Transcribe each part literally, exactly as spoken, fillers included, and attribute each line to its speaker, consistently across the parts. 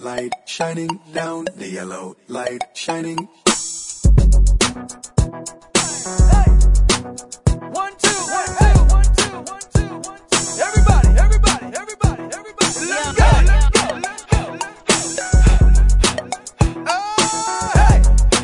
Speaker 1: light shining down, the yellow light shining.
Speaker 2: Hey. One, two, one, two, one, two, one, two, one, two. Everybody, everybody, everybody, everybody. Let's go, let's go, let's go, let's go. Oh, hey.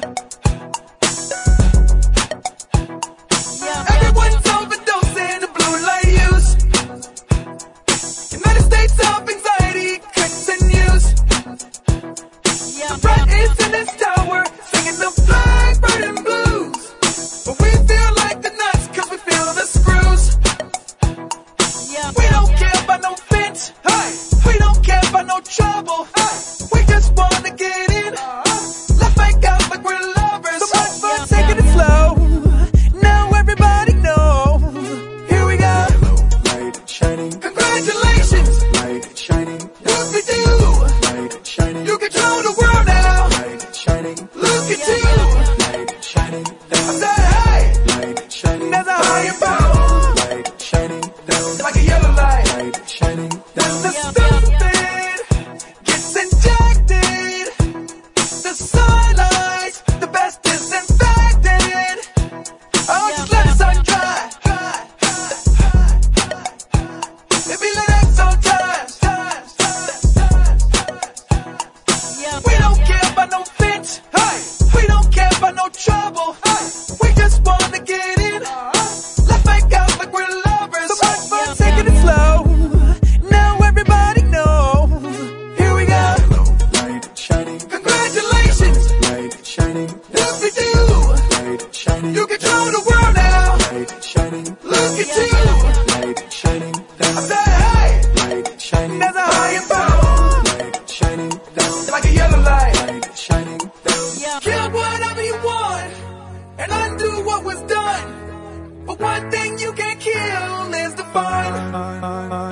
Speaker 2: Everyone's overdosing the blue light use. United States of anxiety continues. The threat is in this tower, singing the flag burning blues. But we feel like the nuts, cause we feel the screws. We don't care about no fence, hey. We don't care about no trouble, hey. We just wanna get in. Let's make out like we're lovers. So much fun taking it slow. Now everybody knows. Here we go.
Speaker 1: Yellow light shining.
Speaker 2: Congratulations.
Speaker 1: Light shining.
Speaker 2: What we do.
Speaker 1: Light shining.
Speaker 2: You control the world now.
Speaker 1: Light shining.
Speaker 2: Look at you.
Speaker 1: Light shining
Speaker 2: I
Speaker 1: down.
Speaker 2: said hey.
Speaker 1: Light shining.
Speaker 2: There's a higher power.
Speaker 1: Light shining down.
Speaker 2: Like a yellow light.
Speaker 1: Light shining down.
Speaker 2: The stupid gets injected. The sunlight, the best disinfected. Oh, just let the sun dry. Dry, dry, dry, dry. It be like that sometimes. Times, times, times, times. We don't care about no fence. Hey, we don't care about no trouble. Hey, we just wanna get in. Let's make out like we're lovers. So much fun taking it slow. Now everybody knows. Here we go.
Speaker 1: Yellow light shining.
Speaker 2: Congratulations.
Speaker 1: Light shining.
Speaker 2: What we do.
Speaker 1: Light shining.
Speaker 2: You control the world now.
Speaker 1: Light shining.
Speaker 2: Look at you.
Speaker 1: Light shining
Speaker 2: I
Speaker 1: down.
Speaker 2: said hey.
Speaker 1: Light shining.
Speaker 2: There's a higher power.
Speaker 1: Light shining down.
Speaker 2: Like a yellow light.
Speaker 1: Light shining down.
Speaker 2: Kill whatever you want and undo what was done. But one thing you can't kill is the fun.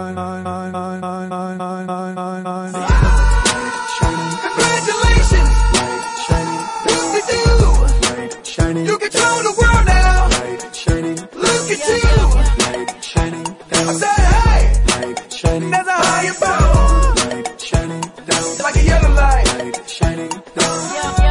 Speaker 2: Congratulations.
Speaker 1: Light shining.
Speaker 2: What we do.
Speaker 1: Light shining.
Speaker 2: You control the world now.
Speaker 1: Light shining.
Speaker 2: Look at you.
Speaker 1: Light shining
Speaker 2: I
Speaker 1: down.
Speaker 2: said hey.
Speaker 1: Light shining.
Speaker 2: There's a higher power.
Speaker 1: Light shining down.
Speaker 2: Like a yellow light.
Speaker 1: Light shining down.
Speaker 2: Yeah.